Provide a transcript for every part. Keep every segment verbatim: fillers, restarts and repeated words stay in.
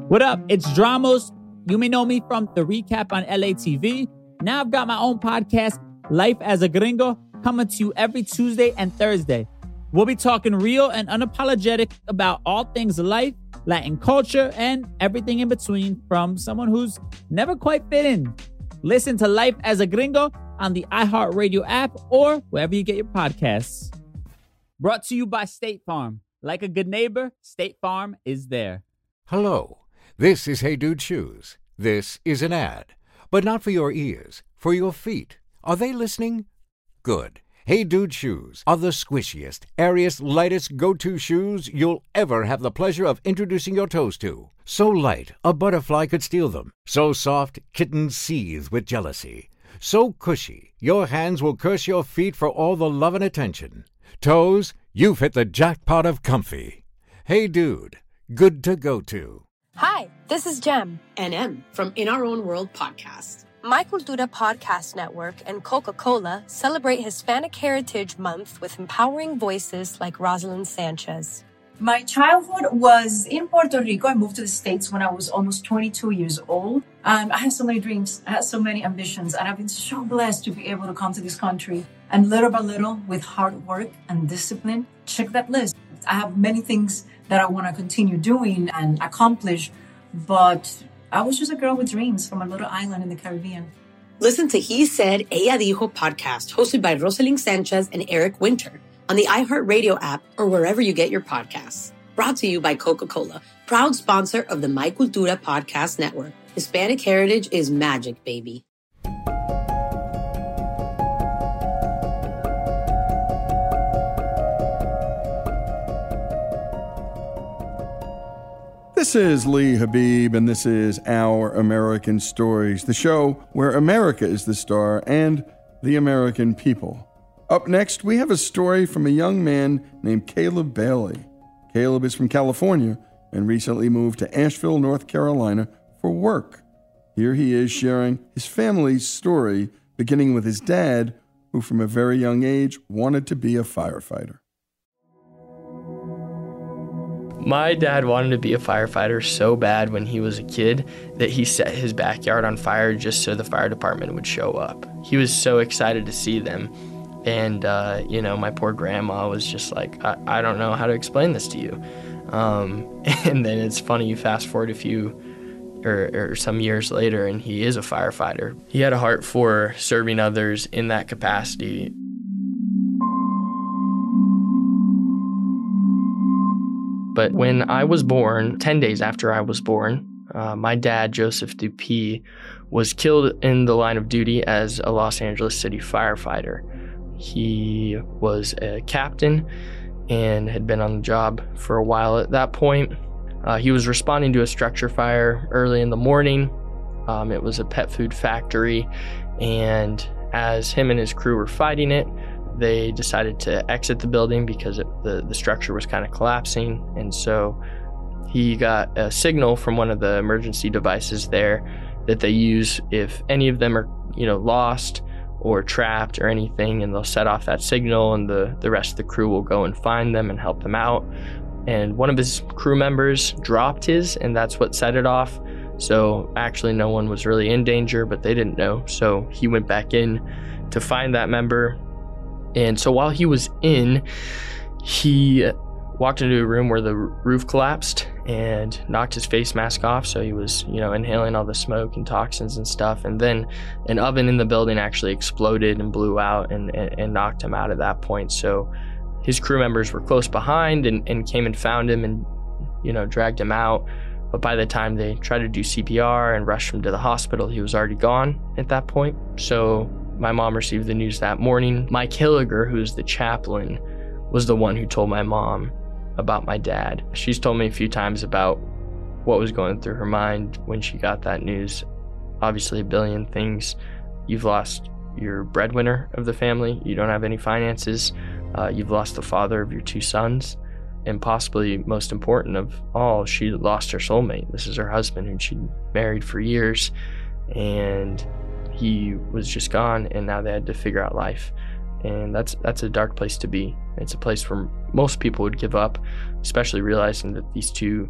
What up? It's Dramos. You may know me from the recap on L A T V. Now I've got my own podcast, Life as a Gringo, coming to you every Tuesday and Thursday. We'll be talking real and unapologetic about all things life, Latin culture, and everything in between from someone who's never quite fit in. Listen to Life as a Gringo on the iHeartRadio app or wherever you get your podcasts. Brought to you by State Farm. Like a good neighbor, State Farm is there. Hello, this is Hey Dude Shoes. This is an ad, but not for your ears, for your feet. Are they listening? Good. Hey Dude Shoes are the squishiest, airiest, lightest go-to shoes you'll ever have the pleasure of introducing your toes to. So light, a butterfly could steal them. So soft, kittens seethe with jealousy. So cushy, your hands will curse your feet for all the love and attention. Toes, you've hit the jackpot of comfy. Hey Dude, good to go to. Hi, this is Jem. And Em from In Our Own World podcast. My Cultura Podcast Network and Coca-Cola celebrate Hispanic Heritage Month with empowering voices like Rosalind Sanchez. My childhood was in Puerto Rico. I moved to the States when I was almost twenty-two years old. Um, I had so many dreams. I had so many ambitions. And I've been so blessed to be able to come to this country. And little by little, with hard work and discipline, check that list. I have many things that I want to continue doing and accomplish. But I was just a girl with dreams from a little island in the Caribbean. Listen to He Said, Ella Dijo podcast, hosted by Rosalind Sanchez and Eric Winter on the iHeartRadio app or wherever you get your podcasts. Brought to you by Coca-Cola, proud sponsor of the My Cultura Podcast Network. Hispanic heritage is magic, baby. This is Lee Habib, and this is Our American Stories, the show where America is the star and the American people. Up next, we have a story from a young man named Caleb Bailey. Caleb is from California and recently moved to Asheville, North Carolina for work. Here he is sharing his family's story, beginning with his dad, who from a very young age wanted to be a firefighter. My dad wanted to be a firefighter so bad when he was a kid that he set his backyard on fire just so the fire department would show up. He was so excited to see them. And, uh, you know, my poor grandma was just like, I, I don't know how to explain this to you. Um, and then it's funny, you fast forward a few or, or some years later, and he is a firefighter. He had a heart for serving others in that capacity. But when I was born, ten days after I was born, uh, my dad, Joseph Dupuy, was killed in the line of duty as a Los Angeles City firefighter. He was a captain and had been on the job for a while at that point. Uh, he was responding to a structure fire early in the morning. Um, it was a pet food factory, and as him and his crew were fighting it, they decided to exit the building because it, the, the structure was kind of collapsing. And so he got a signal from one of the emergency devices there that they use if any of them are, you know, lost or trapped or anything, and they'll set off that signal, and the, the rest of the crew will go and find them and help them out. And one of his crew members dropped his, and that's what set it off. So actually no one was really in danger, but they didn't know. So he went back in to find that member. And so while he was in, he walked into a room where the roof collapsed and knocked his face mask off. So he was, you know, inhaling all the smoke and toxins and stuff. And then an oven in the building actually exploded and blew out and, and, and knocked him out at that point. So his crew members were close behind and, and came and found him and, you know, dragged him out. But by the time they tried to do C P R and rushed him to the hospital, he was already gone at that point. So my mom received the news that morning. Mike Hilliger, who's the chaplain, was the one who told my mom about my dad. She's told me a few times about what was going through her mind when she got that news. Obviously a billion things. You've lost your breadwinner of the family. You don't have any finances. Uh, you've lost the father of your two sons. And possibly most important of all, she lost her soulmate. This is her husband who she'd married for years. And he was just gone, and now they had to figure out life. And that's that's a dark place to be. It's a place where most people would give up, especially realizing that these two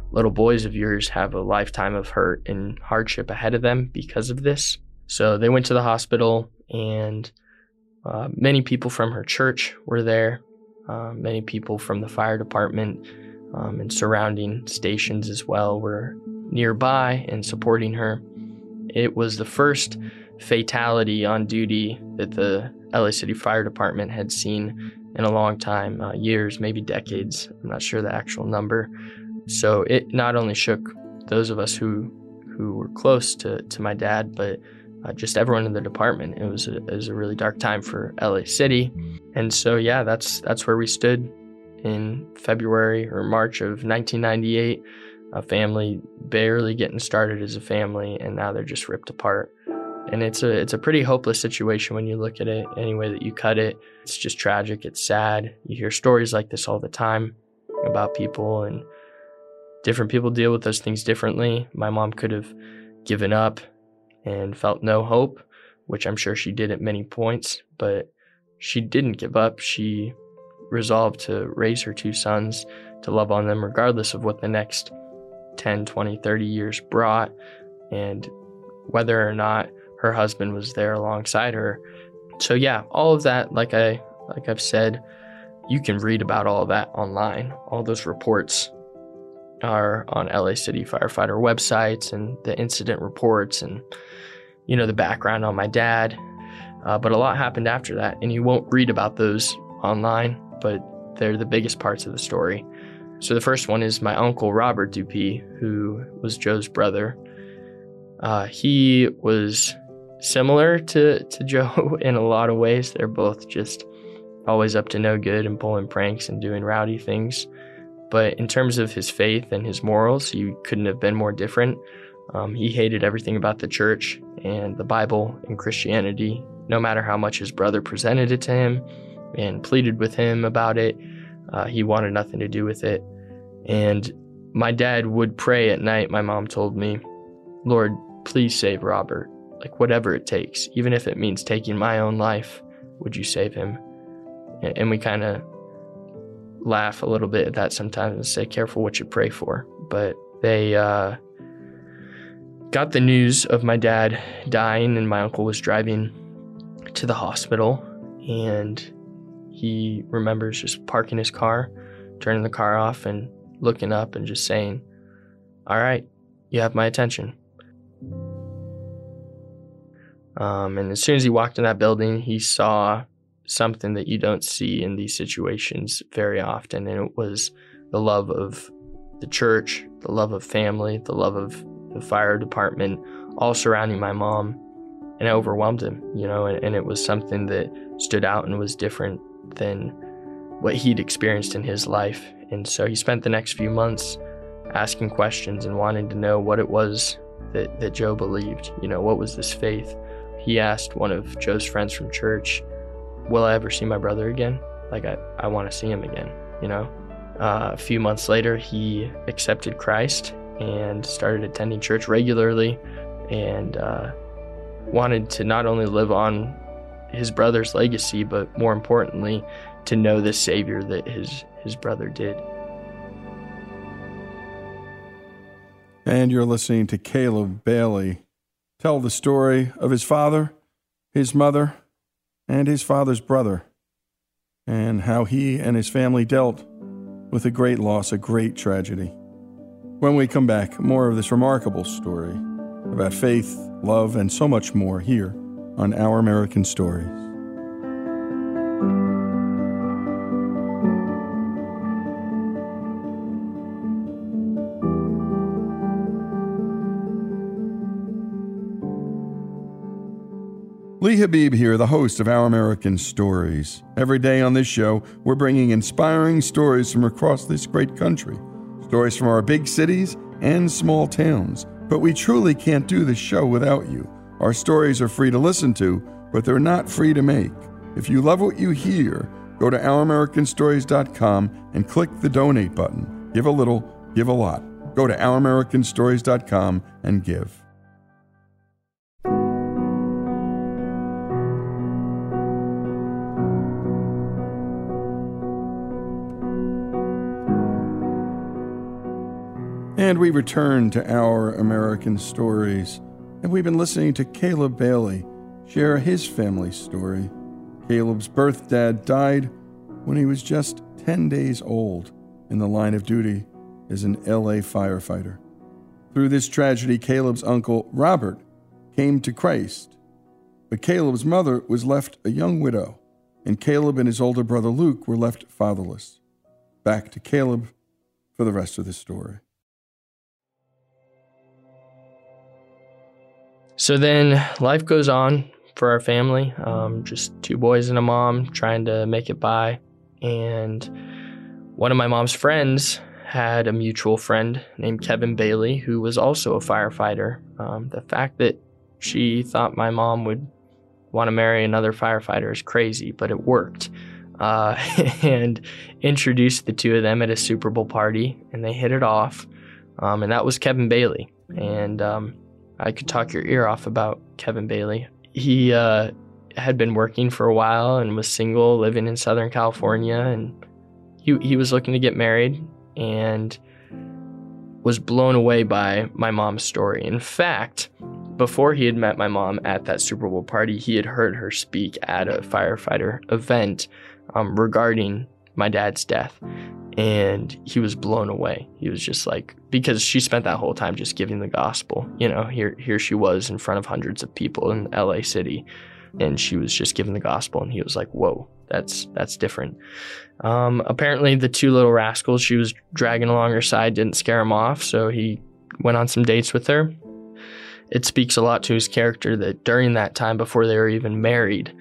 little boys of yours have a lifetime of hurt and hardship ahead of them because of this. So they went to the hospital, and uh, many people from her church were there. Uh, many people from the fire department um, and surrounding stations as well were nearby and supporting her. It was the first fatality on duty that the L A City Fire Department had seen in a long time, uh, years, maybe decades. I'm not sure the actual number. So it not only shook those of us who who were close to, to my dad, but uh, just everyone in the department. It was a, it was a really dark time for L A City. And so, yeah, that's that's where we stood in February or March of nineteen ninety-eight, a family barely getting started as a family, and now they're just ripped apart. And it's a it's a pretty hopeless situation when you look at it any way that you cut it. It's just tragic. It's sad. You hear stories like this all the time about people, and different people deal with those things differently. My mom could have given up and felt no hope, which I'm sure she did at many points, but she didn't give up. She resolved to raise her two sons, to love on them regardless of what the next ten, twenty, thirty years brought, and whether or not her husband was there alongside her. So yeah, all of that, like I like I've said, you can read about all of that online. All those reports are on L A City firefighter websites, and the incident reports, and you know the background on my dad. Uh, but a lot happened after that, and you won't read about those online, but they're the biggest parts of the story. So the first one is my uncle, Robert Dupuy, who was Joe's brother. Uh, he was similar to, to Joe in a lot of ways. They're both just always up to no good and pulling pranks and doing rowdy things. But in terms of his faith and his morals, he couldn't have been more different. Um, he hated everything about the church and the Bible and Christianity, no matter how much his brother presented it to him and pleaded with him about it. Uh, he wanted nothing to do with it. And my dad would pray at night, my mom told me, Lord, please save Robert. Like, whatever it takes, even if it means taking my own life, would you save him? And we kind of laugh a little bit at that sometimes and say, careful what you pray for. But they uh, got the news of my dad dying, and my uncle was driving to the hospital, and he remembers just parking his car, turning the car off, and looking up and just saying, all right, you have my attention. Um, and as soon as he walked in that building, he saw something that you don't see in these situations very often, and it was the love of the church, the love of family, the love of the fire department, all surrounding my mom, and it overwhelmed him, you know, and, and it was something that stood out and was different than what he'd experienced in his life. And so he spent the next few months asking questions and wanting to know what it was that, that Joe believed, you know, what was this faith? He asked one of Joe's friends from church, will I ever see my brother again? Like, I, I want to see him again, you know? Uh, a few months later, he accepted Christ and started attending church regularly, and uh, wanted to not only live on his brother's legacy, but more importantly, to know the Savior that his, his brother did. And you're listening to Caleb Bailey tell the story of his father, his mother, and his father's brother, and how he and his family dealt with a great loss, a great tragedy. When we come back, more of this remarkable story about faith, love, and so much more here on Our American Stories. Lee Habib here, the host of Our American Stories. Every day on this show, we're bringing inspiring stories from across this great country. Stories from our big cities and small towns. But we truly can't do this show without you. Our stories are free to listen to, but they're not free to make. If you love what you hear, go to our american stories dot com and click the donate button. Give a little, give a lot. Go to our american stories dot com and give. And we return to Our American Stories, and we've been listening to Caleb Bailey share his family story. Caleb's birth dad died when he was just ten days old in the line of duty as an L A firefighter. Through this tragedy, Caleb's uncle, Robert, came to Christ, but Caleb's mother was left a young widow, and Caleb and his older brother Luke were left fatherless. Back to Caleb for the rest of the story. So then life goes on for our family, um, just two boys and a mom trying to make it by. And one of my mom's friends had a mutual friend named Kevin Bailey, who was also a firefighter. Um, the fact that she thought my mom would want to marry another firefighter is crazy, but it worked. Uh, and introduced the two of them at a Super Bowl party, and they hit it off. Um, and that was Kevin Bailey. And um, I could talk your ear off about Kevin Bailey. He uh, had been working for a while and was single, living in Southern California, and he he was looking to get married and was blown away by my mom's story. In fact, before he had met my mom at that Super Bowl party, he had heard her speak at a firefighter event um, regarding my dad's death. And he was blown away. He was just like, because she spent that whole time just giving the gospel. You know, here here she was in front of hundreds of people in L A City, and she was just giving the gospel. And he was like, whoa, that's that's different. Um, apparently, the two little rascals she was dragging along her side didn't scare him off, so he went on some dates with her. It speaks a lot to his character that during that time, before they were even married,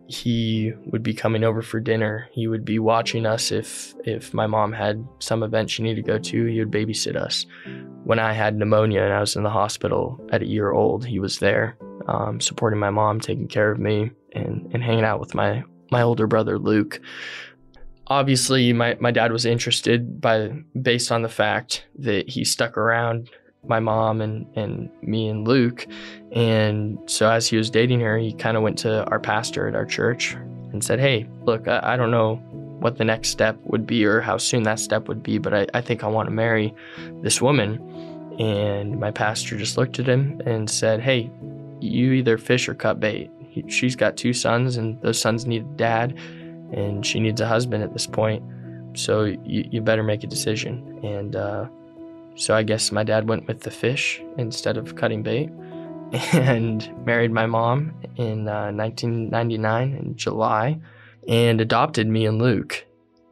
he would be coming over for dinner. He would be watching us if if my mom had some event she needed to go to. He would babysit us. When I had pneumonia and I was in the hospital at a year old, he was there, um, supporting my mom, taking care of me, and, and hanging out with my, my older brother, Luke. Obviously, my, my dad was interested by based on the fact that he stuck around my mom and, and me and Luke. And so as he was dating her, he kind of went to our pastor at our church and said, hey, look, I, I don't know what the next step would be or how soon that step would be, but I, I think I want to marry this woman. And my pastor just looked at him and said, hey, you either fish or cut bait. He, she's got two sons, and those sons need a dad, and she needs a husband at this point. So you, you better make a decision. And uh, so I guess my dad went with the fish instead of cutting bait, and married my mom in uh, nineteen ninety-nine in July, and adopted me and Luke.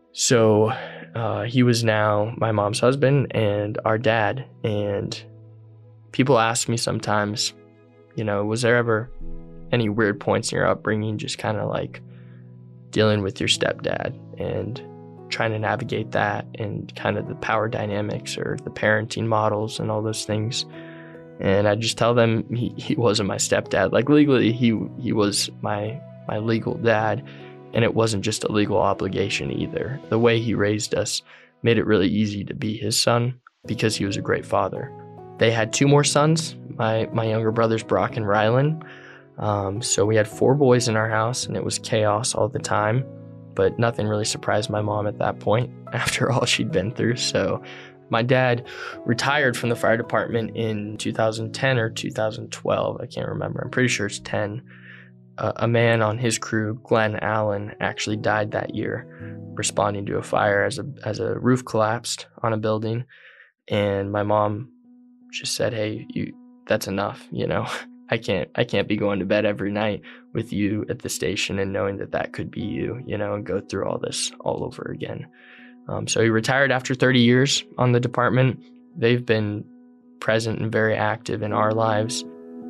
So uh, he was now my mom's husband and our dad. And people ask me sometimes, you know, was there ever any weird points in your upbringing, just kind of like dealing with your stepdad and trying to navigate that and kind of the power dynamics or the parenting models and all those things? And I just tell them he, he wasn't my stepdad. Like legally, he he was my my legal dad, and it wasn't just a legal obligation either. The way he raised us made it really easy to be his son because he was a great father. They had two more sons, my my younger brothers Brock and Rylan. Um, so we had four boys in our house, and it was chaos all the time. But nothing really surprised my mom at that point after all she'd been through. So my dad retired from the fire department in two thousand ten or two thousand twelve. I can't remember. I'm pretty sure it's ten. Uh, a man on his crew, Glenn Allen, actually died that year responding to a fire as a as a roof collapsed on a building. And my mom just said, hey, you, that's enough. You know, I can't I can't be going to bed every night with you at the station and knowing that that could be you, you know, and go through all this all over again. Um, so he retired after thirty years on the department. They've been present and very active in our lives.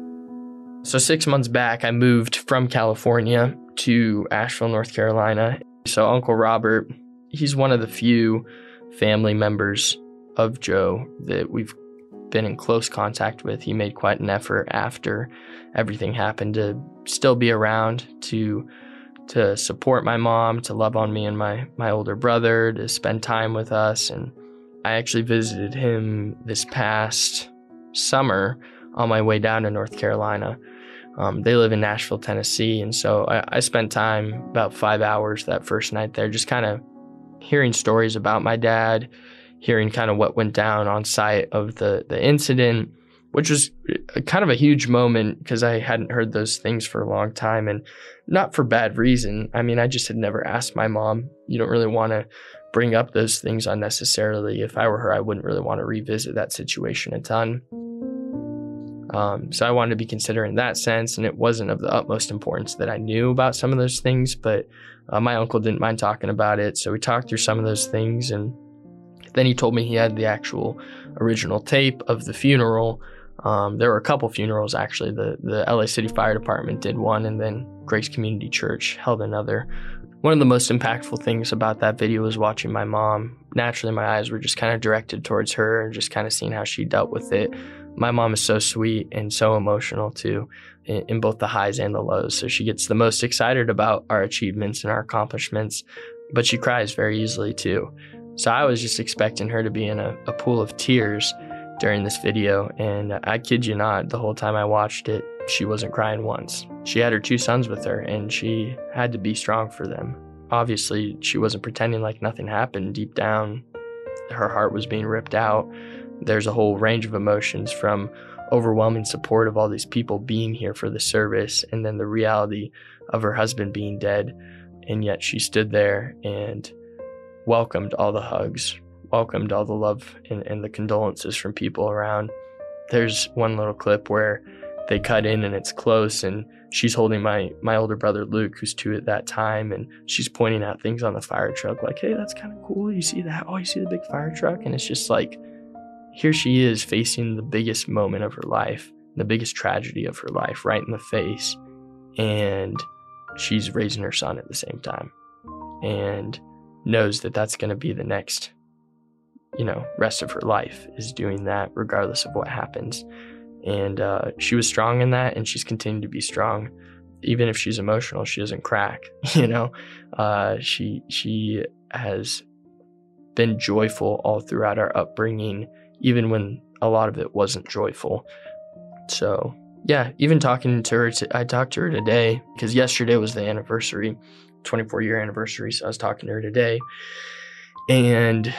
So six months back, I moved from California to Asheville, North Carolina. So Uncle Robert, he's one of the few family members of Joe that we've been in close contact with. He made quite an effort after everything happened to still be around to to support my mom, to love on me and my, my older brother, to spend time with us. And I actually visited him this past summer on my way down to North Carolina. Um, they live in Nashville, Tennessee. And so I, I spent time, about five hours that first night there, just kind of hearing stories about my dad, hearing kind of what went down on site of the, the incident, which was kind of a huge moment because I hadn't heard those things for a long time, and not for bad reason. I mean, I just had never asked my mom. You don't really want to bring up those things unnecessarily. If I were her, I wouldn't really want to revisit that situation a ton. Um, so I wanted to be considerate in that sense, and it wasn't of the utmost importance that I knew about some of those things, but uh, my uncle didn't mind talking about it. So we talked through some of those things, and then he told me he had the actual original tape of the funeral. Um, there were a couple funerals, actually. The, the L A City Fire Department did one, and then Grace Community Church held another. One of the most impactful things about that video was watching my mom. Naturally, my eyes were just kind of directed towards her and just kind of seeing how she dealt with it. My mom is so sweet and so emotional too, in, in both the highs and the lows. So she gets the most excited about our achievements and our accomplishments, but she cries very easily too. So I was just expecting her to be in a, a pool of tears during this video, and I kid you not, the whole time I watched it, she wasn't crying once. She had her two sons with her, and she had to be strong for them. Obviously, she wasn't pretending like nothing happened. Deep down, her heart was being ripped out. There's a whole range of emotions, from overwhelming support of all these people being here for the service, and then the reality of her husband being dead. And yet she stood there and welcomed all the hugs, welcomed all the love and, and the condolences from people around. There's one little clip where they cut in and it's close, and she's holding my my older brother Luke, who's two at that time, and she's pointing out things on the fire truck like, hey, that's kind of cool. You see that? Oh, you see the big fire truck? And it's just like, here she is facing the biggest moment of her life, the biggest tragedy of her life right in the face, and she's raising her son at the same time, and knows that that's going to be the next, you know, rest of her life, is doing that regardless of what happens. And uh, she was strong in that, and she's continued to be strong. Even if she's emotional, she doesn't crack, you know. Uh, she she has been joyful all throughout our upbringing, even when a lot of it wasn't joyful. So yeah, even talking to her, to, I talked to her today because yesterday was the anniversary, twenty-four year anniversary. So I was talking to her today, and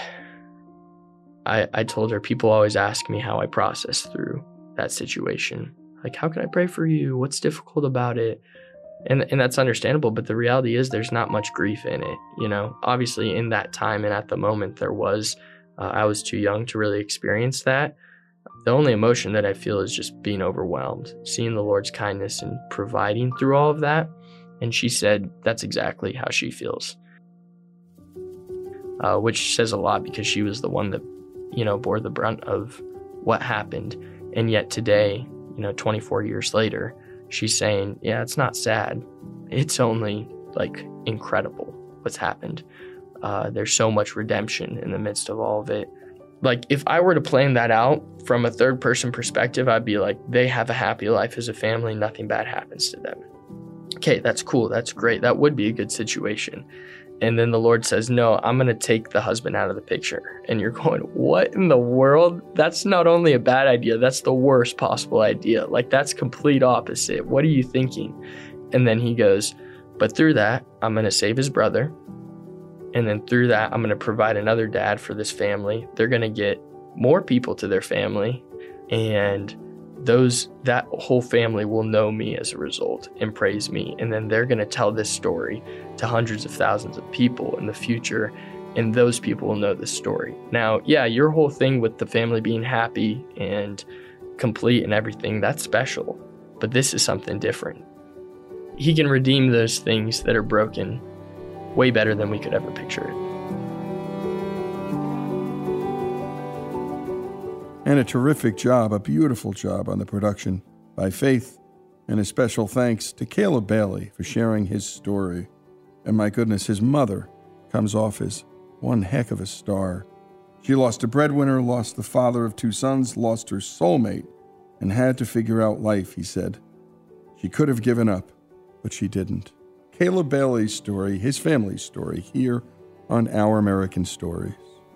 I, I told her, people always ask me how I process through that situation. Like, how can I pray for you? What's difficult about it? And and that's understandable, but the reality is there's not much grief in it. You know, obviously in that time and at the moment there was, uh, I was too young to really experience that. The only emotion that I feel is just being overwhelmed, seeing the Lord's kindness and providing through all of that. And she said that's exactly how she feels, uh, which says a lot because she was the one that, you know, bore the brunt of what happened. And yet today, you know, twenty-four years later, she's saying, yeah, it's not sad. It's only like incredible what's happened. Uh, there's so much redemption in the midst of all of it. Like, if I were to plan that out from a third person perspective, I'd be like, they have a happy life as a family. Nothing bad happens to them. Okay, that's cool. That's great. That would be a good situation. And then the Lord says, no, I'm going to take the husband out of the picture. And you're going, what in the world? That's not only a bad idea, that's the worst possible idea. Like, that's complete opposite. What are you thinking? And then he goes, but through that, I'm going to save his brother. And then through that, I'm going to provide another dad for this family. They're going to get more people to their family. And those that whole family will know me as a result and praise me. And then they're going to tell this story to hundreds of thousands of people in the future. And those people will know this story. Now, yeah, your whole thing with the family being happy and complete and everything, that's special. But this is something different. He can redeem those things that are broken way better than we could ever picture it. And a terrific job, a beautiful job on the production by Faith. And a special thanks to Caleb Bailey for sharing his story. And my goodness, his mother comes off as one heck of a star. She lost a breadwinner, lost the father of two sons, lost her soulmate, and had to figure out life, he said. She could have given up, but she didn't. Caleb Bailey's story, his family's story, here on Our American Stories.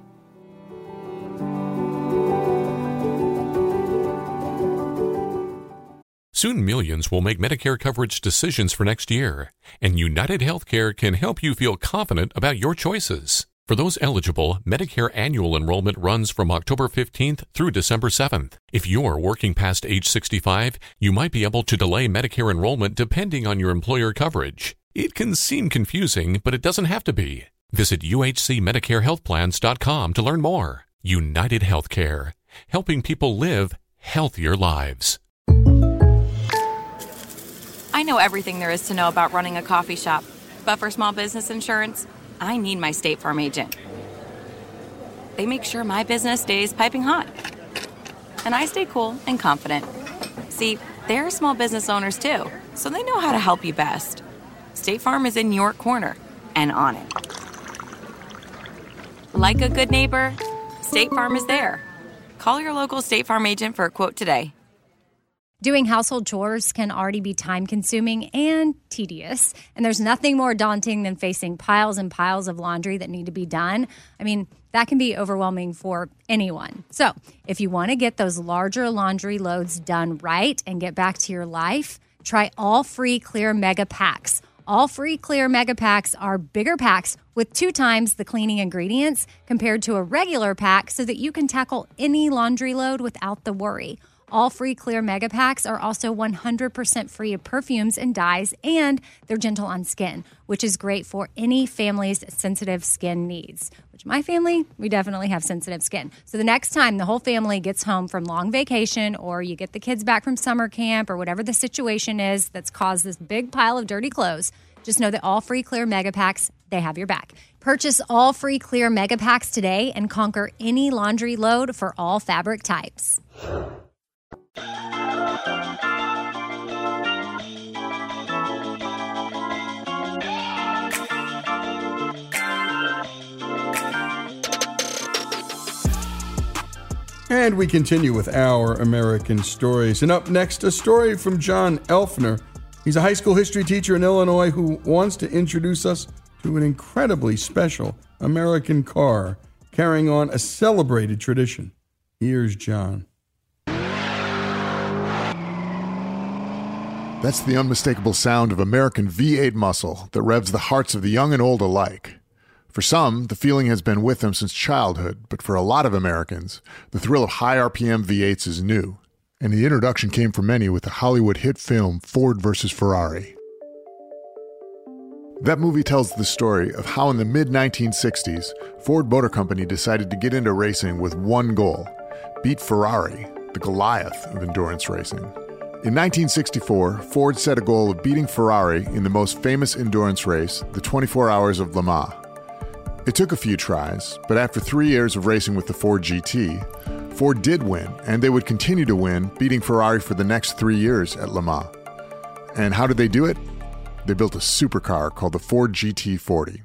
Soon millions will make Medicare coverage decisions for next year, and United Healthcare can help you feel confident about your choices. For those eligible, Medicare annual enrollment runs from October fifteenth through December seventh. If you're working past age sixty-five, you might be able to delay Medicare enrollment depending on your employer coverage. It can seem confusing, but it doesn't have to be. Visit U H C Medicare Health Plans dot com to learn more. United Healthcare, helping people live healthier lives. I know everything there is to know about running a coffee shop, but for small business insurance, I need my State Farm agent. They make sure my business stays piping hot, and I stay cool and confident. See, they're small business owners too, so they know how to help you best. State Farm is in your corner and on it. Like a good neighbor, State Farm is there. Call your local State Farm agent for a quote today. Doing household chores can already be time-consuming and tedious, and there's nothing more daunting than facing piles and piles of laundry that need to be done. I mean, that can be overwhelming for anyone. So, if you want to get those larger laundry loads done right and get back to your life, try all free Clear Mega Packs. All free Clear Mega Packs are bigger packs with two times the cleaning ingredients compared to a regular pack so that you can tackle any laundry load without the worry. All free Clear Mega Packs are also one hundred percent free of perfumes and dyes, and they're gentle on skin, which is great for any family's sensitive skin needs. Which my family, we definitely have sensitive skin. So the next time the whole family gets home from long vacation, or you get the kids back from summer camp, or whatever the situation is that's caused this big pile of dirty clothes, just know that all free Clear Mega Packs, they have your back. Purchase all free Clear Mega Packs today and conquer any laundry load for all fabric types. And we continue with Our American Stories. And up next, a story from John Elfner. He's a high school history teacher in Illinois who wants to introduce us to an incredibly special American car carrying on a celebrated tradition. Here's John. That's the unmistakable sound of American V eight muscle that revs the hearts of the young and old alike. For some, the feeling has been with them since childhood, but for a lot of Americans, the thrill of high R P M V eights is new. And the introduction came for many with the Hollywood hit film Ford versus Ferrari. That movie tells the story of how in the mid nineteen sixties, Ford Motor Company decided to get into racing with one goal: beat Ferrari, the Goliath of endurance racing. In nineteen sixty-four, Ford set a goal of beating Ferrari in the most famous endurance race, the twenty-four Hours of Le Mans. It took a few tries, but after three years of racing with the Ford G T, Ford did win, and they would continue to win, beating Ferrari for the next three years at Le Mans. And how did they do it? They built a supercar called the Ford G T forty.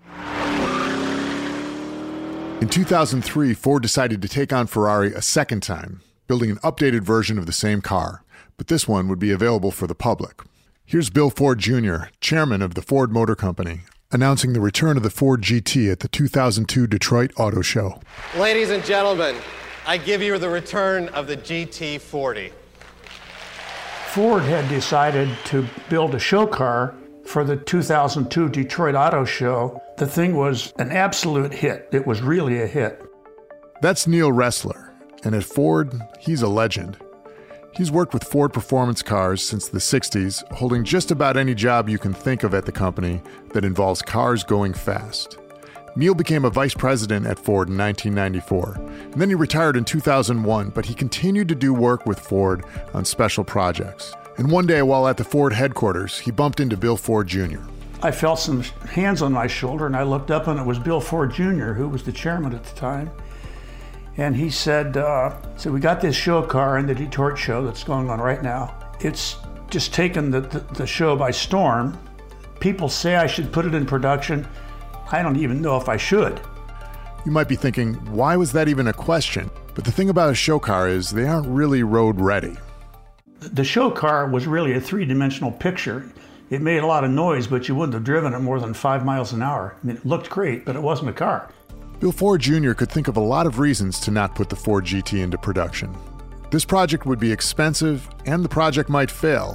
In two thousand three, Ford decided to take on Ferrari a second time, building an updated version of the same car, but this one would be available for the public. Here's Bill Ford Junior, chairman of the Ford Motor Company, announcing the return of the Ford G T at the two thousand two Detroit Auto Show. Ladies and gentlemen, I give you the return of the G T forty. Ford had decided to build a show car for the two thousand two Detroit Auto Show. The thing was an absolute hit. It was really a hit. That's Neil Ressler, and at Ford, he's a legend. He's worked with Ford performance cars since the sixties, holding just about any job you can think of at the company that involves cars going fast. Neil became a vice president at Ford in nineteen ninety-four, and then he retired in two thousand one, but he continued to do work with Ford on special projects. And one day while at the Ford headquarters, he bumped into Bill Ford Junior I felt some hands on my shoulder, and I looked up, and it was Bill Ford Junior, who was the chairman at the time. And he said, uh, so we got this show car in the Detroit show that's going on right now. It's just taken the, the, the show by storm. People say I should put it in production. I don't even know if I should. You might be thinking, why was that even a question? But the thing about a show car is they aren't really road ready. The show car was really a three-dimensional picture. It made a lot of noise, but you wouldn't have driven it more than five miles an hour. I mean, it looked great, but it wasn't a car. Bill Ford Junior could think of a lot of reasons to not put the Ford G T into production. This project would be expensive, and the project might fail.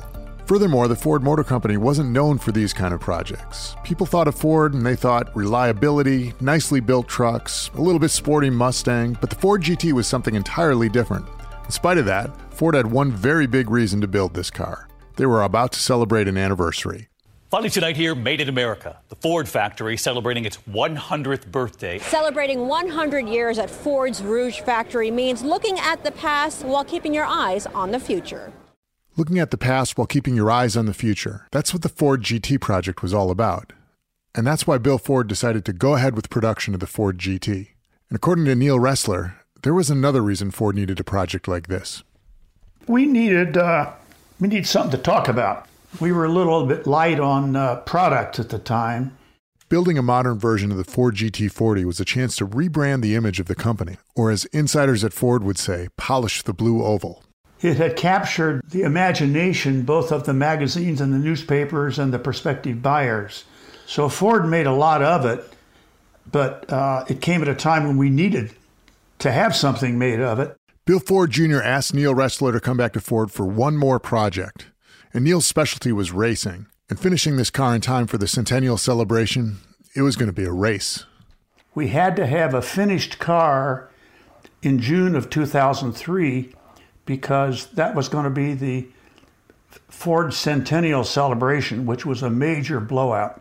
Furthermore, the Ford Motor Company wasn't known for these kind of projects. People thought of Ford and they thought reliability, nicely built trucks, a little bit sporty Mustang, but the Ford G T was something entirely different. In spite of that, Ford had one very big reason to build this car. They were about to celebrate an anniversary. Finally tonight here, Made in America, the Ford factory celebrating its one hundredth birthday. Celebrating one hundred years at Ford's Rouge factory means looking at the past while keeping your eyes on the future. Looking at the past while keeping your eyes on the future. That's what the Ford G T project was all about. And that's why Bill Ford decided to go ahead with production of the Ford G T. And according to Neil Ressler, there was another reason Ford needed a project like this. We needed, uh, we needed something to talk about. We were a little bit light on uh, product at the time. Building a modern version of the Ford G T forty was a chance to rebrand the image of the company, or as insiders at Ford would say, polish the blue oval. It had captured the imagination both of the magazines and the newspapers and the prospective buyers. So Ford made a lot of it, but uh, it came at a time when we needed to have something made of it. Bill Ford Junior asked Neil Ressler to come back to Ford for one more project. And Neil's specialty was racing. And finishing this car in time for the centennial celebration, it was going to be a race. We had to have a finished car in June of two thousand three because that was going to be the Ford Centennial celebration, which was a major blowout.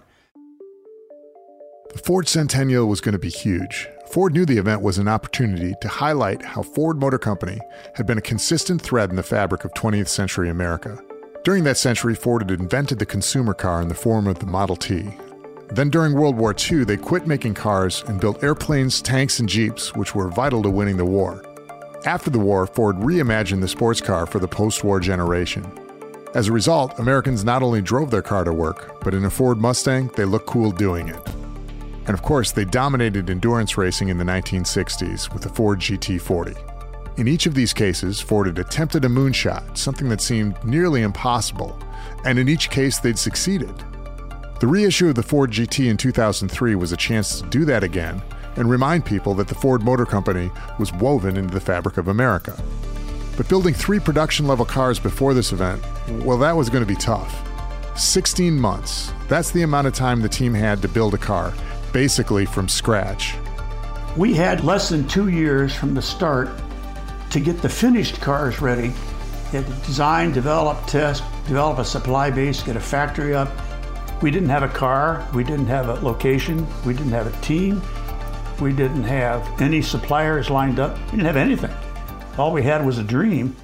The Ford Centennial was going to be huge. Ford knew the event was an opportunity to highlight how Ford Motor Company had been a consistent thread in the fabric of twentieth century America. During that century, Ford had invented the consumer car in the form of the Model T. Then during World War Two, they quit making cars and built airplanes, tanks, and Jeeps, which were vital to winning the war. After the war, Ford reimagined the sports car for the post-war generation. As a result, Americans not only drove their car to work, but in a Ford Mustang, they looked cool doing it. And of course, they dominated endurance racing in the nineteen sixties with the Ford G T forty. In each of these cases, Ford had attempted a moonshot, something that seemed nearly impossible, and in each case they'd succeeded. The reissue of the Ford G T in two thousand three was a chance to do that again and remind people that the Ford Motor Company was woven into the fabric of America. But building three production-level cars before this event, well, that was going to be tough. sixteen months, that's the amount of time the team had to build a car, basically from scratch. We had less than two years from the start to get the finished cars ready. You had to design, develop, test, develop a supply base, get a factory up. We didn't have a car, we didn't have a location, we didn't have a team, we didn't have any suppliers lined up, we didn't have anything. All we had was a dream.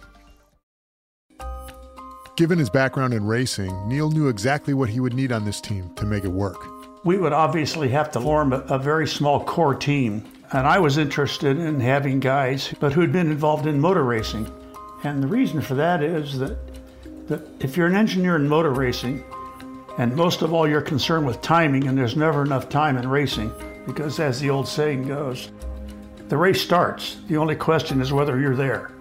Given his background in racing, Neil knew exactly what he would need on this team to make it work. We would obviously have to form a, a very small core team. And I was interested in having guys, but who'd been involved in motor racing. And the reason for that is that, that if you're an engineer in motor racing, and most of all you're concerned with timing, and there's never enough time in racing, because as the old saying goes, the race starts. The only question is whether you're there.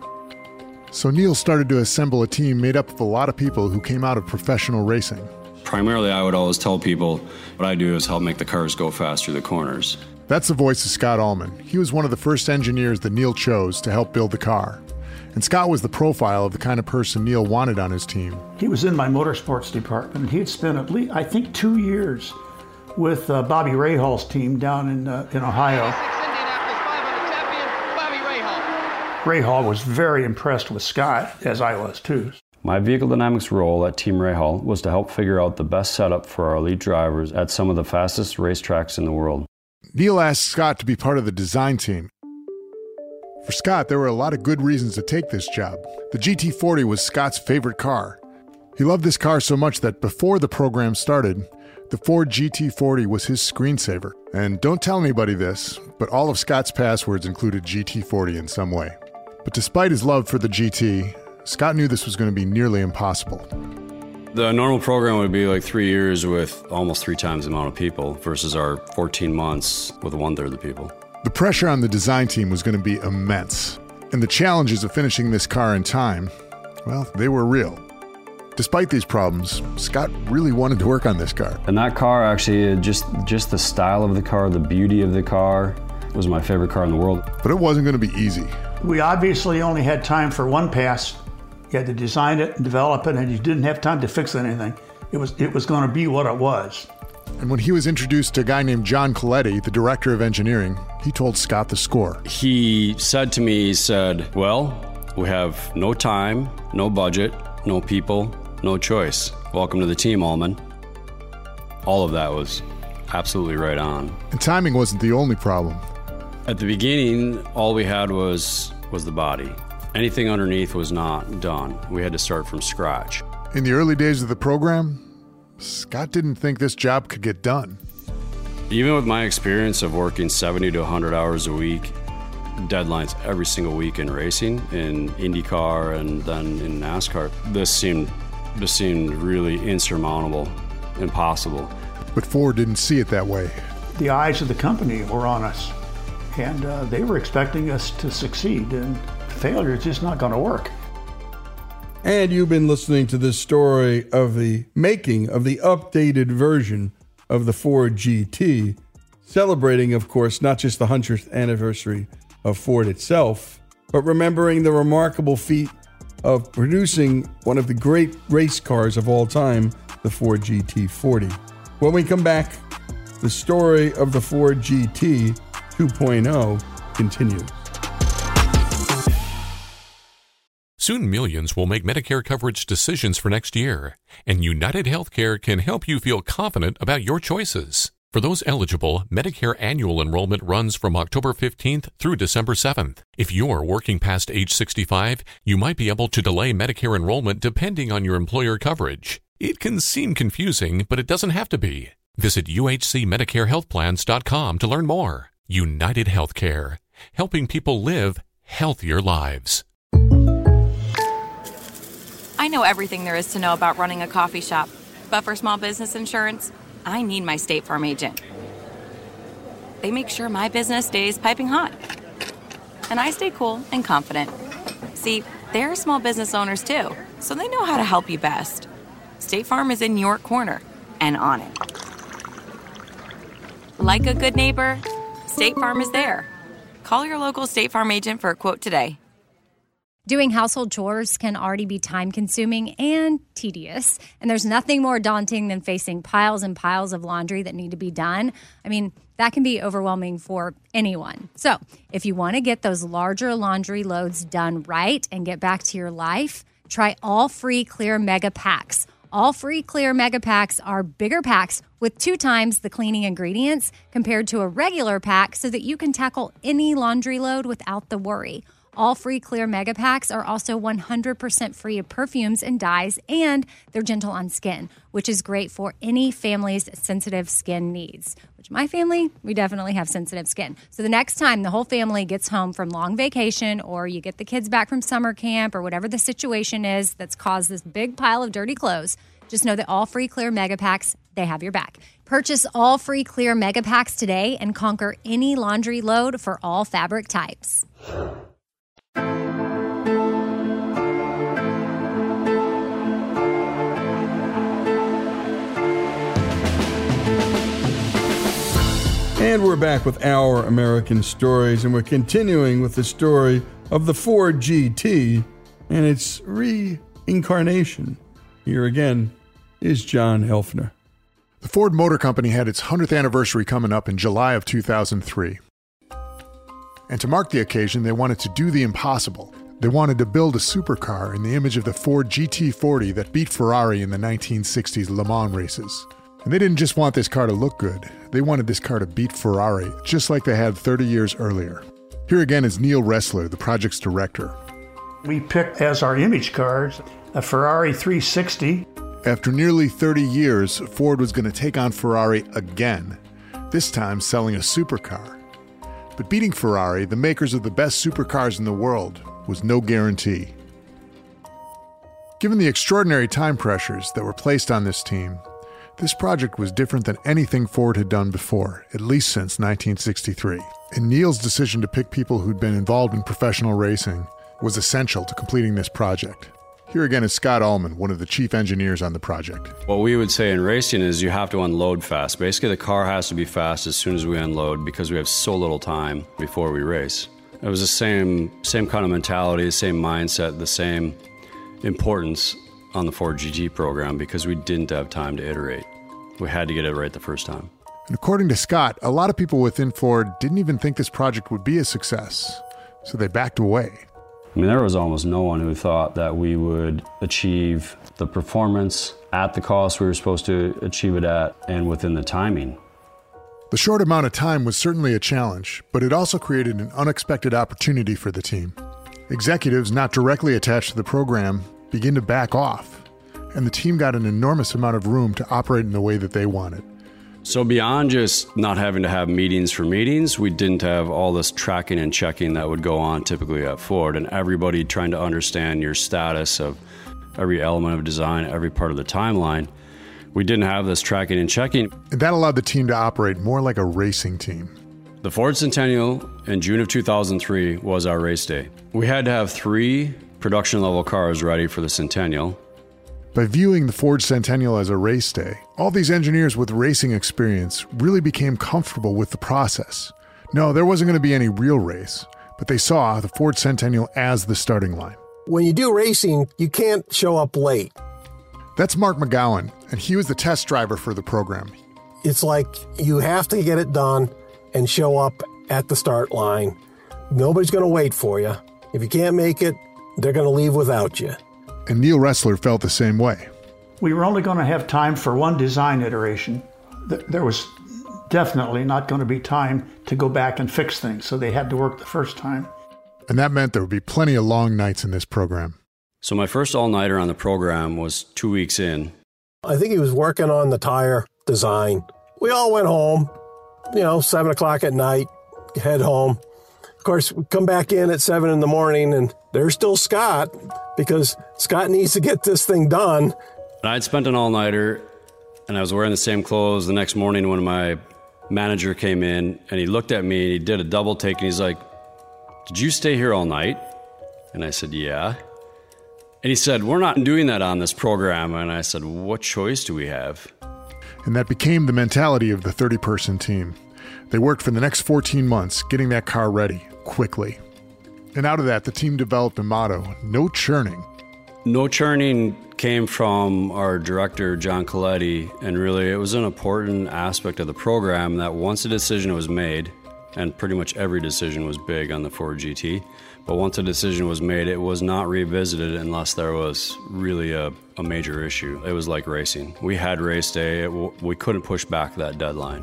So Neil started to assemble a team made up of a lot of people who came out of professional racing. Primarily, I would always tell people what I do is help make the cars go fast through the corners. That's the voice of Scott Allman. He was one of the first engineers that Neil chose to help build the car. And Scott was the profile of the kind of person Neil wanted on his team. He was in my motorsports department. He had spent at least, I think, two years with uh, Bobby Rahall's team down in, uh, in Ohio. Indianapolis five hundred champion, Bobby Rahal. Rahal was very impressed with Scott, as I was too. My vehicle dynamics role at Team Rahal was to help figure out the best setup for our elite drivers at some of the fastest racetracks in the world. Neil asked Scott to be part of the design team. For Scott, there were a lot of good reasons to take this job. The G T forty was Scott's favorite car. He loved this car so much that before the program started, the Ford G T forty was his screensaver. And don't tell anybody this, but all of Scott's passwords included G T forty in some way. But despite his love for the G T, Scott knew this was going to be nearly impossible. The normal program would be like three years with almost three times the amount of people versus our fourteen months with one-third of the people. The pressure on the design team was going to be immense. And the challenges of finishing this car in time, well, they were real. Despite these problems, Scott really wanted to work on this car. And that car actually, just, just the style of the car, the beauty of the car, was my favorite car in the world. But it wasn't going to be easy. We obviously only had time for one pass You had to design it and develop it, and you didn't have time to fix anything. It was, it was going to be what it was. And when he was introduced to a guy named John Coletti, the director of engineering, he told Scott the score. He said to me, he said, well, we have no time, no budget, no people, no choice. Welcome to the team, Allman. All of that was absolutely right on. And timing wasn't the only problem. At the beginning, all we had was was the body. Anything underneath was not done. We had to start from scratch. In the early days of the program, Scott didn't think this job could get done. Even with my experience of working seventy to one hundred hours a week, deadlines every single week in racing, in IndyCar and then in NASCAR, this seemed, this seemed really insurmountable, impossible. But Ford didn't see it that way. The eyes of the company were on us, and uh, they were expecting us to succeed, and failure is just not going to work. And you've been listening to the story of the making of the updated version of the Ford G T, celebrating, of course, not just the one hundredth anniversary of Ford itself, but remembering the remarkable feat of producing one of the great race cars of all time, the Ford G T forty. When we come back, the story of the Ford G T two point oh continues. Soon millions will make Medicare coverage decisions for next year, and United Healthcare can help you feel confident about your choices. For those eligible, Medicare annual enrollment runs from October fifteenth through December seventh. If you're working past age sixty-five, you might be able to delay Medicare enrollment depending on your employer coverage. It can seem confusing, but it doesn't have to be. Visit U H C Medicare Health Plans dot com to learn more. United Healthcare, helping people live healthier lives. I know everything there is to know about running a coffee shop, but for small business insurance, I need my State Farm agent. They make sure my business stays piping hot, and I stay cool and confident. See, they're small business owners too, so they know how to help you best. State Farm is in your corner and on it. Like a good neighbor, State Farm is there. Call your local State Farm agent for a quote today. Doing household chores can already be time-consuming and tedious, and there's nothing more daunting than facing piles and piles of laundry that need to be done. I mean, that can be overwhelming for anyone. So, if you want to get those larger laundry loads done right and get back to your life, try All Free Clear Mega Packs. All Free Clear Mega Packs are bigger packs with two times the cleaning ingredients compared to a regular pack so that you can tackle any laundry load without the worry. All Free Clear Mega Packs are also one hundred percent free of perfumes and dyes, and they're gentle on skin, which is great for any family's sensitive skin needs. Which my family, we definitely have sensitive skin. So the next time the whole family gets home from long vacation, or you get the kids back from summer camp, or whatever the situation is that's caused this big pile of dirty clothes, just know that All Free Clear Mega Packs, they have your back. Purchase All Free Clear Mega Packs today and conquer any laundry load for all fabric types. And we're back with Our American Stories, and we're continuing with the story of the Ford G T and its reincarnation. Here again is John Helfner. The Ford Motor Company had its one hundredth anniversary coming up in July of two thousand three. And to mark the occasion, they wanted to do the impossible. They wanted to build a supercar in the image of the Ford G T forty that beat Ferrari in the nineteen sixties Le Mans races. And they didn't just want this car to look good. They wanted this car to beat Ferrari, just like they had thirty years earlier. Here again is Neil Ressler, the project's director. We picked as our image cars a Ferrari three sixty. After nearly thirty years, Ford was going to take on Ferrari again, this time selling a supercar. But beating Ferrari, the makers of the best supercars in the world, was no guarantee. Given the extraordinary time pressures that were placed on this team, this project was different than anything Ford had done before, at least since nineteen sixty-three. And Neil's decision to pick people who'd been involved in professional racing was essential to completing this project. Here again is Scott Allman, one of the chief engineers on the project. What we would say in racing is you have to unload fast. Basically, the car has to be fast as soon as we unload because we have so little time before we race. It was the same, same kind of mentality, the same mindset, the same importance on the Ford G T program because we didn't have time to iterate. We had to get it right the first time. And according to Scott, a lot of people within Ford didn't even think this project would be a success, so they backed away. I mean, there was almost no one who thought that we would achieve the performance at the cost we were supposed to achieve it at and within the timing. The short amount of time was certainly a challenge, but it also created an unexpected opportunity for the team. Executives not directly attached to the program began to back off, and the team got an enormous amount of room to operate in the way that they wanted. So beyond just not having to have meetings for meetings, we didn't have all this tracking and checking that would go on typically at Ford, and everybody trying to understand your status of every element of design, every part of the timeline. We didn't have this tracking and checking. And that allowed the team to operate more like a racing team. The Ford Centennial in June of two thousand three was our race day. We had to have three production level cars ready for the Centennial. By viewing the Ford Centennial as a race day, all these engineers with racing experience really became comfortable with the process. No, there wasn't going to be any real race, but they saw the Ford Centennial as the starting line. When you do racing, you can't show up late. That's Mark McGowan, and he was the test driver for the program. It's like you have to get it done and show up at the start line. Nobody's going to wait for you. If you can't make it, they're going to leave without you. And Neil Ressler felt the same way. We were only going to have time for one design iteration. There was definitely not going to be time to go back and fix things, so they had to work the first time. And that meant there would be plenty of long nights in this program. So my first all-nighter on the program was two weeks in. I think he was working on the tire design. We all went home, you know, seven o'clock at night, head home. Of course, we come back in at seven in the morning, and there's still Scott, because Scott needs to get this thing done. And I'd spent an all-nighter, and I was wearing the same clothes the next morning when my manager came in, and he looked at me, and he did a double take, and he's like, "Did you stay here all night?" And I said, "Yeah." And he said, "We're not doing that on this program." And I said, "What choice do we have?" And that became the mentality of the thirty-person team. They worked for the next fourteen months, getting that car ready quickly. And out of that, the team developed a motto, no churning. No churning came from our director, John Coletti, and really it was an important aspect of the program that once a decision was made, and pretty much every decision was big on the Ford G T, but once a decision was made, it was not revisited unless there was really a, a major issue. It was like racing. We had race day. It, we couldn't push back that deadline.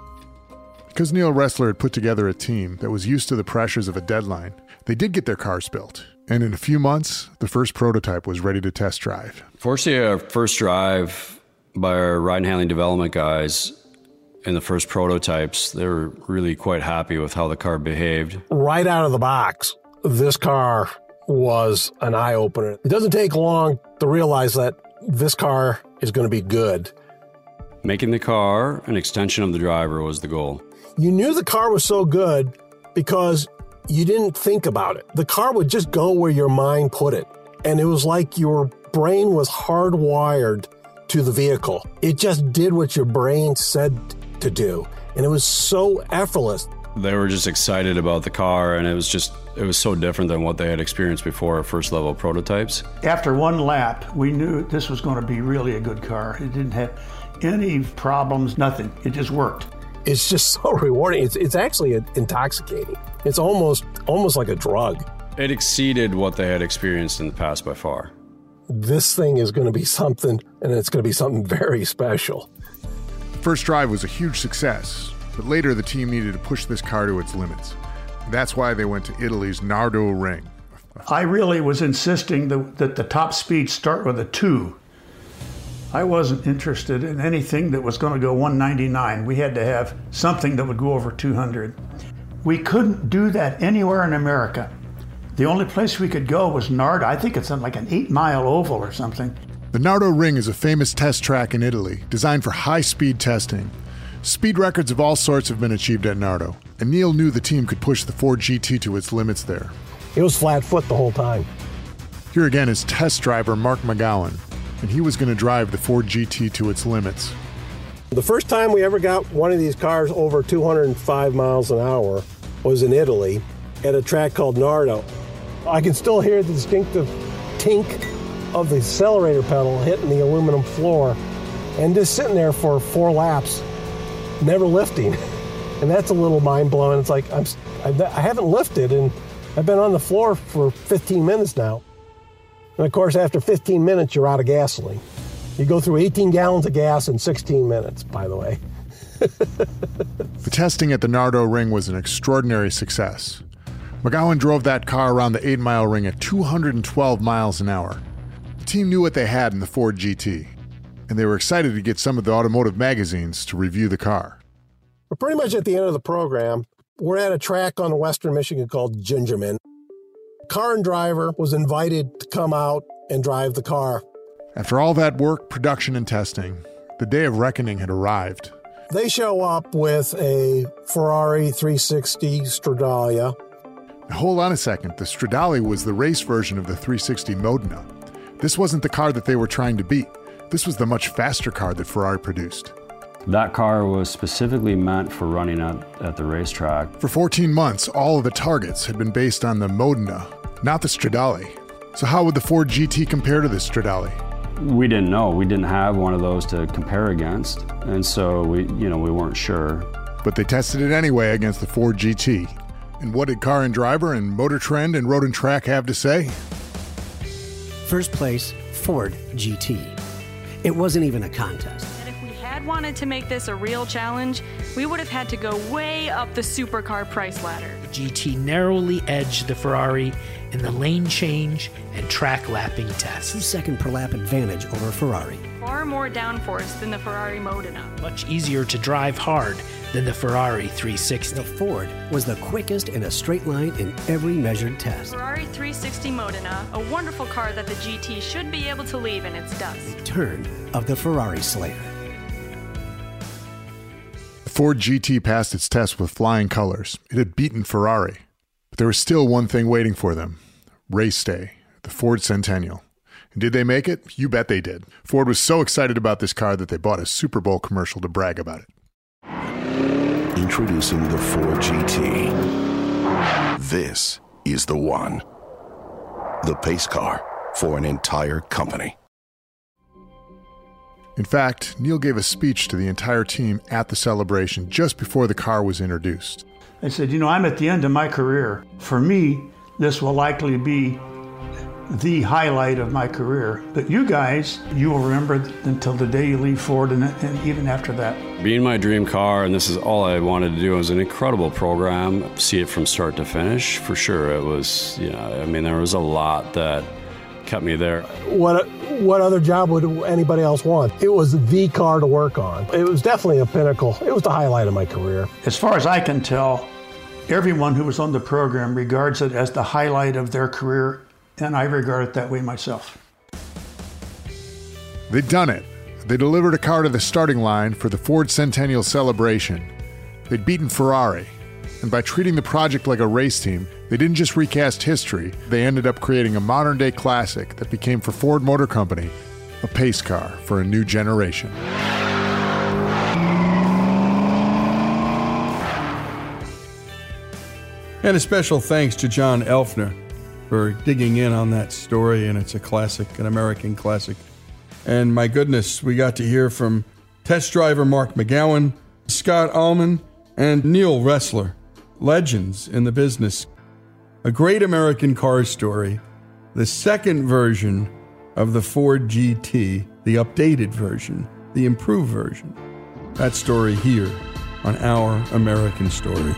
Because Neil Ressler had put together a team that was used to the pressures of a deadline, they did get their cars built. And in a few months, the first prototype was ready to test drive. Fortunately, our first drive by our ride and handling development guys in the first prototypes, they were really quite happy with how the car behaved. Right out of the box, this car was an eye-opener. It doesn't take long to realize that this car is going to be good. Making the car an extension of the driver was the goal. You knew the car was so good because you didn't think about it. The car would just go where your mind put it. And it was like your brain was hardwired to the vehicle. It just did what your brain said to do. And it was so effortless. They were just excited about the car, and it was just, it was so different than what they had experienced before our first level prototypes. After one lap, we knew this was going to be really a good car. It didn't have any problems, nothing. It just worked. It's just so rewarding. It's it's actually intoxicating. It's almost almost like a drug. It exceeded what they had experienced in the past by far. This thing is going to be something, and it's going to be something very special. First drive was a huge success, but later the team needed to push this car to its limits. That's why they went to Italy's Nardo Ring. I really was insisting that, that the top speed start with a two. I wasn't interested in anything that was going to go one ninety-nine. We had to have something that would go over two hundred. We couldn't do that anywhere in America. The only place we could go was Nardo. I think it's on like an eight-mile oval or something. The Nardo Ring is a famous test track in Italy, designed for high-speed testing. Speed records of all sorts have been achieved at Nardo, and Neil knew the team could push the Ford G T to its limits there. It was flat foot the whole time. Here again is test driver Mark McGowan, and he was going to drive the Ford G T to its limits. The first time we ever got one of these cars over two hundred five miles an hour was in Italy at a track called Nardo. I can still hear the distinctive tink of the accelerator pedal hitting the aluminum floor and just sitting there for four laps, never lifting. And that's a little mind-blowing. It's like, I'm, I haven't lifted, and I've been on the floor for fifteen minutes now. And of course, after fifteen minutes, you're out of gasoline. You go through eighteen gallons of gas in sixteen minutes, by the way. The testing at the Nardo Ring was an extraordinary success. McGowan drove that car around the eight-mile ring at two hundred twelve miles an hour. The team knew what they had in the Ford G T, and they were excited to get some of the automotive magazines to review the car. We're pretty much at the end of the program. We're at a track on western Michigan called Gingerman. Car and driver was invited to come out and drive the car. After all that work, production, and testing, the day of reckoning had arrived. They show up with a Ferrari three sixty Stradale. Now, hold on a second. The Stradale was the race version of the three sixty Modena. This wasn't the car that they were trying to beat. This was the much faster car that Ferrari produced. That car was specifically meant for running at, at the racetrack. For fourteen months, all of the targets had been based on the Modena, not the Stradale. So how would the Ford G T compare to the Stradale? We didn't know. We didn't have one of those to compare against, and so we, you know, we weren't sure. But they tested it anyway against the Ford G T. And what did Car and Driver and Motor Trend and Road and Track have to say? First place, Ford G T. It wasn't even a contest. Wanted to make this a real challenge, we would have had to go way up the supercar price ladder. The G T narrowly edged the Ferrari in the lane change and track lapping tests. Two second per lap advantage over Ferrari. Far more downforce than the Ferrari Modena. Much easier to drive hard than the Ferrari three sixty. The Ford was the quickest in a straight line in every measured test. Ferrari three sixty Modena, a wonderful car that the G T should be able to leave in its dust. Return of the Ferrari Slayer. Ford G T passed its test with flying colors. It had beaten Ferrari. But there was still one thing waiting for them. Race day, the Ford Centennial. And did they make it? You bet they did. Ford was so excited about this car that they bought a Super Bowl commercial to brag about it. Introducing the Ford G T. This is the one. The pace car for an entire company. In fact, Neil gave a speech to the entire team at the celebration just before the car was introduced. I said, you know, I'm at the end of my career. For me, this will likely be the highlight of my career. But you guys, you will remember until the day you leave Ford and, and even after that. Being my dream car, and this is all I wanted to do, it was an incredible program. See it from start to finish, for sure. It was, you know, I mean, there was a lot that kept me there. What what other job would anybody else want? It was the car to work on. It was definitely a pinnacle. It was the highlight of my career. As far as I can tell, everyone who was on the program regards it as the highlight of their career, and I regard it that way myself. They'd done it. They delivered a car to the starting line for the Ford Centennial celebration. They'd beaten Ferrari. And by treating the project like a race team, they didn't just recast history, they ended up creating a modern-day classic that became, for Ford Motor Company, a pace car for a new generation. And a special thanks to John Elfner for digging in on that story, and it's a classic, an American classic. And my goodness, we got to hear from test driver Mark McGowan, Scott Allman, and Neil Ressler, legends in the business. A great American car story, the second version of the Ford G T, the updated version, the improved version. That story here on Our American Stories.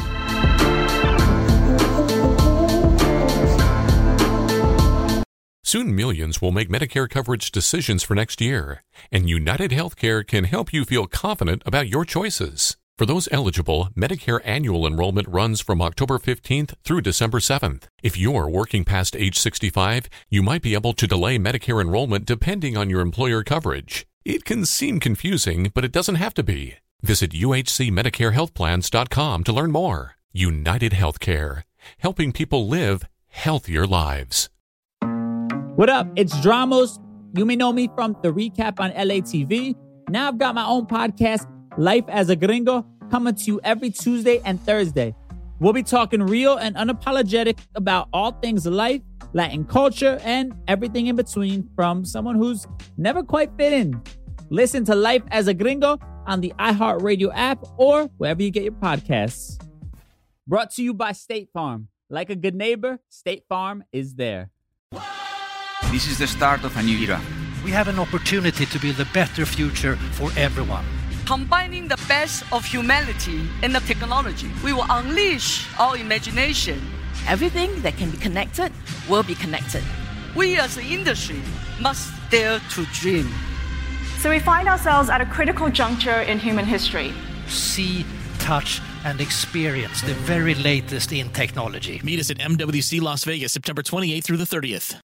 Soon millions will make Medicare coverage decisions for next year, and United Healthcare can help you feel confident about your choices. For those eligible, Medicare annual enrollment runs from October fifteenth through December seventh. If you're working past age sixty-five, you might be able to delay Medicare enrollment depending on your employer coverage. It can seem confusing, but it doesn't have to be. Visit U H C Medicare Health Plans dot com to learn more. United Healthcare, helping people live healthier lives. What up? It's Dramos. You may know me from the recap on L A T V. Now I've got my own podcast, Life as a Gringo, coming to you every Tuesday and Thursday. We'll be talking real and unapologetic about all things life, Latin culture, and everything in between from someone who's never quite fit in. Listen to Life as a Gringo on the iHeartRadio app or wherever you get your podcasts. Brought to you by State Farm. Like a good neighbor, State Farm is there. This is the start of a new era. We have an opportunity to build a better future for everyone. Combining the best of humanity and the technology, we will unleash our imagination. Everything that can be connected will be connected. We as an industry must dare to dream. So we find ourselves at a critical juncture in human history. See, touch, and experience the very latest in technology. Meet us at M W C Las Vegas, September twenty-eighth through the thirtieth.